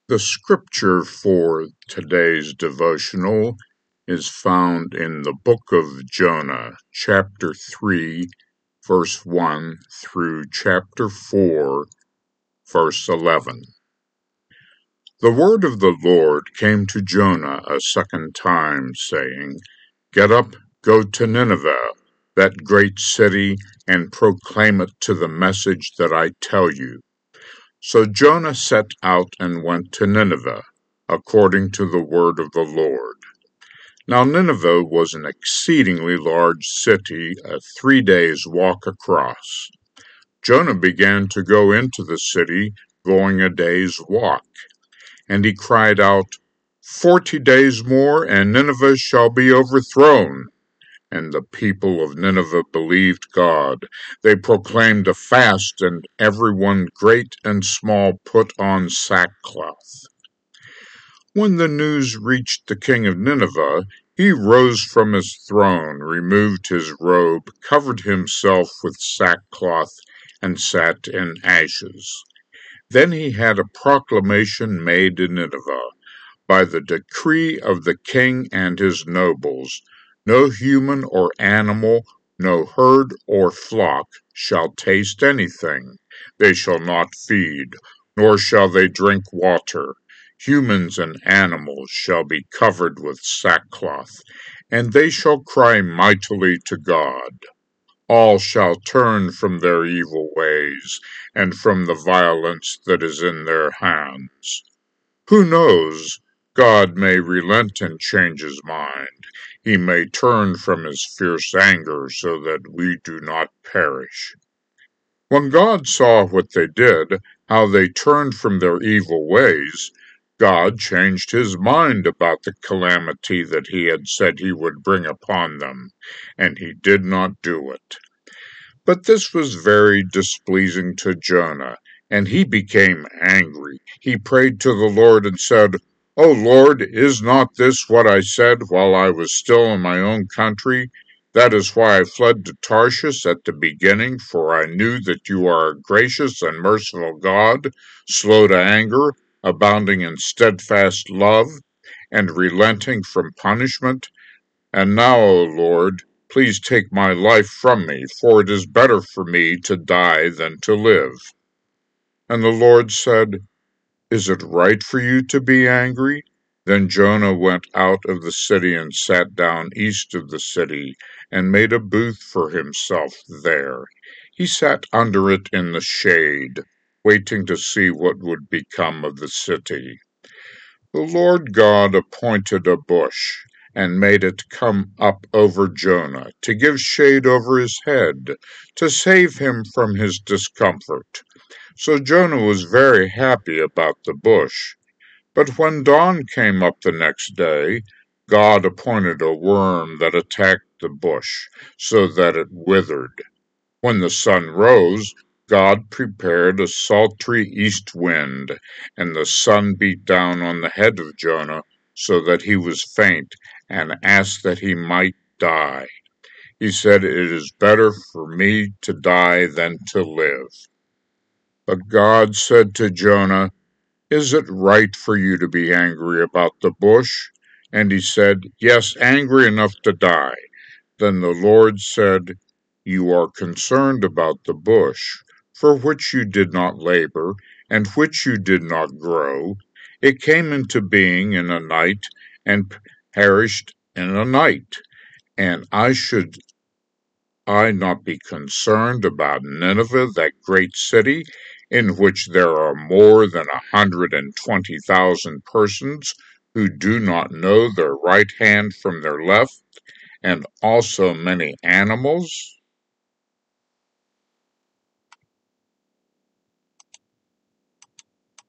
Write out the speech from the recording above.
The scripture for today's devotional is found in the book of Jonah, chapter 3, verse 1 through chapter 4, verse 11. The word of the Lord came to Jonah a second time, saying, "Get up, go to Nineveh, that great city, and proclaim it to the message that I tell you." So Jonah set out and went to Nineveh, according to the word of the Lord. Now Nineveh was an exceedingly large city, a 3 days' walk across. Jonah began to go into the city, going a day's walk. And he cried out, 40 days more, and Nineveh shall be overthrown. And the people of Nineveh believed God. They proclaimed a fast, and everyone, great and small, put on sackcloth. When the news reached the king of Nineveh, he rose from his throne, removed his robe, covered himself with sackcloth, and sat in ashes. Then he had a proclamation made in Nineveh, by the decree of the king and his nobles: no human or animal, no herd or flock shall taste anything. They shall not feed, nor shall they drink water. Humans and animals shall be covered with sackcloth, and they shall cry mightily to God. All shall turn from their evil ways, and from the violence that is in their hands. Who knows? God may relent and change his mind. He may turn from his fierce anger so that we do not perish. When God saw what they did, how they turned from their evil ways, God changed his mind about the calamity that he had said he would bring upon them, and he did not do it. But this was very displeasing to Jonah, and he became angry. He prayed to the Lord and said, "O Lord, is not this what I said while I was still in my own country? That is why I fled to Tarshish at the beginning, for I knew that you are a gracious and merciful God, slow to anger, abounding in steadfast love, and relenting from punishment. And now, O Lord, please take my life from me, for it is better for me to die than to live." And the Lord said, "Is it right for you to be angry?" Then Jonah went out of the city and sat down east of the city, and made a booth for himself there. He sat under it in the shade, waiting to see what would become of the city. The Lord God appointed a bush, and made it come up over Jonah, to give shade over his head, to save him from his discomfort. So Jonah was very happy about the bush. But when dawn came up the next day, God appointed a worm that attacked the bush, so that it withered. When the sun rose, God prepared a sultry east wind, and the sun beat down on the head of Jonah, so that he was faint, and asked that he might die. He said, "It is better for me to die than to live." But God said to Jonah, "Is it right for you to be angry about the bush?" And he said, "Yes, angry enough to die." Then the Lord said, "You are concerned about the bush, for which you did not labor, and which you did not grow. It came into being in a night, and perished in a night. And should I not be concerned about Nineveh, that great city, in which there are more than 120,000 persons who do not know their right hand from their left, and also many animals?"